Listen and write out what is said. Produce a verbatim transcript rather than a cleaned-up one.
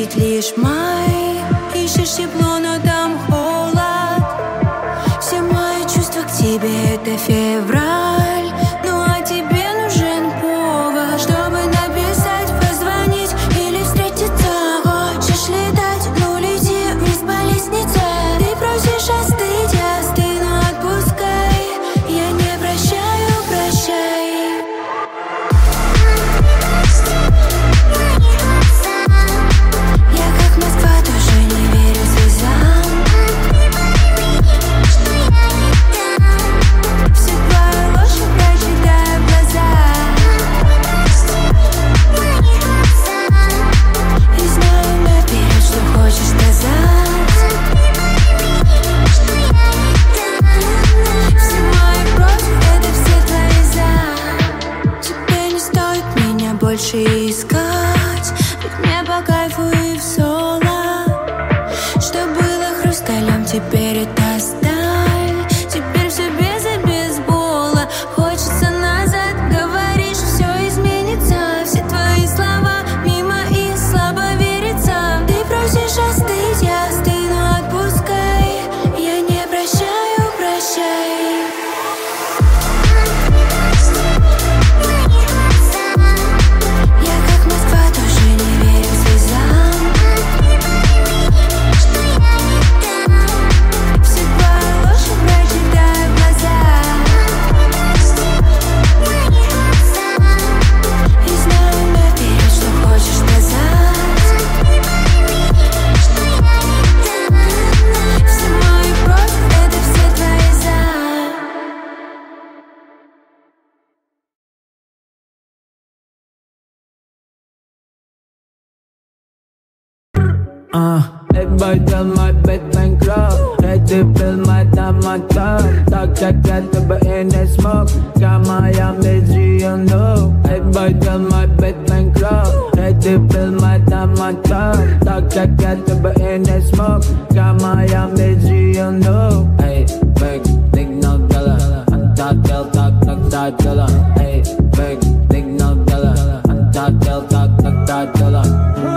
видеть лишь май. Ищешь тепло, но там холод. Все мои чувства к тебе — это февраль. Ну а тебе нужен повод, чтобы написать, позвонить или встретиться. Хочешь летать? Ну лети вниз по лестнице. Ты просишь остыть, я остыну, отпускай. Я не прощаю, прощай. Я как Москва, тоже не верю слезам. Все твои ложь прочитаю в глаза. И знаю наперед, что хочешь сказать. Все мои против, это все твои за. Тебе не стоит меня больше искать, ведь мне по кайфу и в соло. Что было хрусталем, теперь это сталь. Теперь все без и без бола. Хочется назад, говоришь, все изменится. Все твои слова мимо и слабо верится. Ты просишь остыть, я остыну, отпускай. Я не прощаю, прощай. Я как Москва, тоже не верю слезам. Все твои ложь прочитаю в глаза. И знаю наперед, что хочешь сказать. Все мои против, это все твои за. Uh, everybody tell my bed bankrupt. Ready to fill my time, my time. Talk check that the in the smoke. Got my amazing, you know. Everybody tell my bed bankrupt. Ready to fill my time, my time. Talk check that the in the smoke. Got my amazing, you know. Hey, big, big no dollar. I'm talk, tell, talk, talk, talk, dollar. Hey, big, big no dollar. I'm talk, tell, talk, talk, talk, dollar.